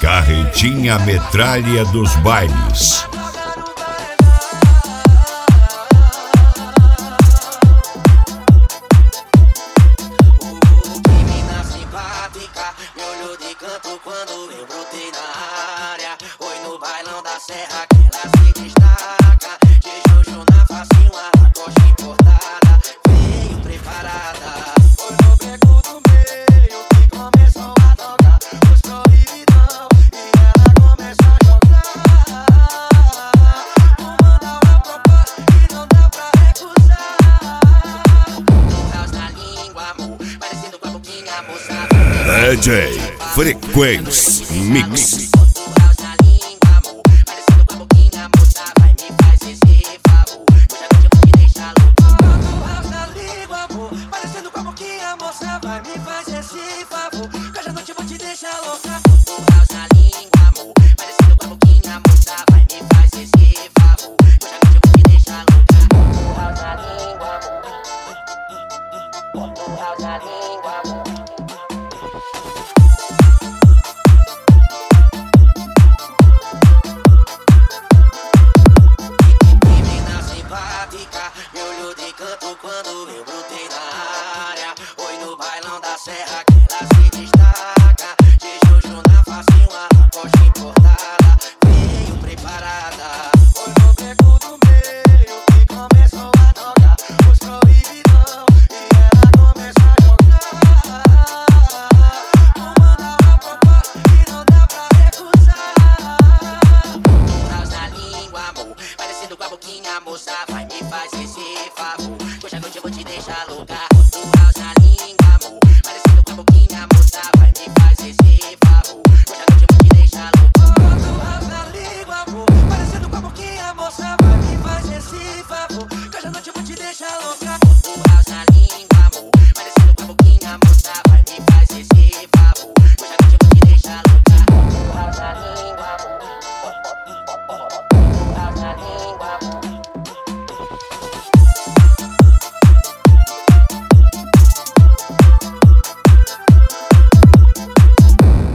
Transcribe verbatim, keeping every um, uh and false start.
Carretinha metralha dos bailes. Me olhou de canto quando eu brotei na área. Foi no bailão da serra que ela se destaca. De jojo na face, uma lacoste importada. Veio preparada. Foi no beco do meio que começou a tocar os proibidão. E ela começa a jogar. Comanda uma proposta que não dá pra recusar. Caos na língua, amor, parecendo com a boquinha moçada. D J Frequência Mix.